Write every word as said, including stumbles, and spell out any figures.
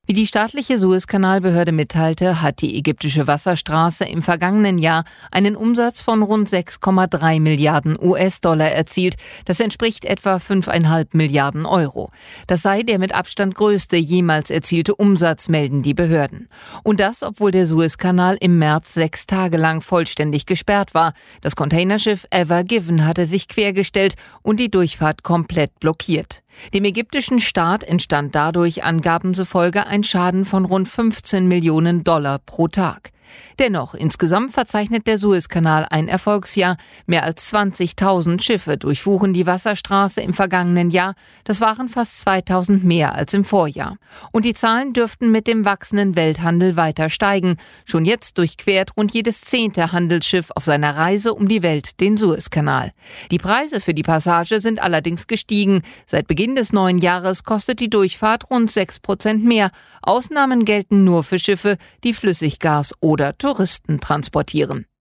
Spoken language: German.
Wie die staatliche Suezkanalbehörde mitteilte, hat die ägyptische Wasserstraße im vergangenen Jahr einen Umsatz von rund sechs Komma drei Milliarden U S-Dollar erzielt. Das entspricht etwa fünf Komma fünf Milliarden Euro. Das sei der mit Abstand größte jemals erzielte Umsatz, melden die Behörden. Und das, obwohl der Suezkanal im März sechs Tage lang vollständig gesperrt war. Das Containerschiff Ever Given hatte sich quergestellt und die Durchfahrt komplett blockiert. Dem ägyptischen Staat entstand dadurch Angaben zufolge ein Schaden von rund fünfzehn Millionen Dollar pro Tag. Dennoch, insgesamt verzeichnet der Suezkanal ein Erfolgsjahr. Mehr als zwanzigtausend Schiffe durchfuhren die Wasserstraße im vergangenen Jahr. Das waren fast zweitausend mehr als im Vorjahr. Und die Zahlen dürften mit dem wachsenden Welthandel weiter steigen. Schon jetzt durchquert rund jedes zehnte Handelsschiff auf seiner Reise um die Welt den Suezkanal. Die Preise für die Passage sind allerdings gestiegen. Seit Beginn des neuen Jahres kostet die Durchfahrt rund sechs Prozent mehr. Ausnahmen gelten nur für Schiffe, die Flüssiggas oder Touristen transportieren.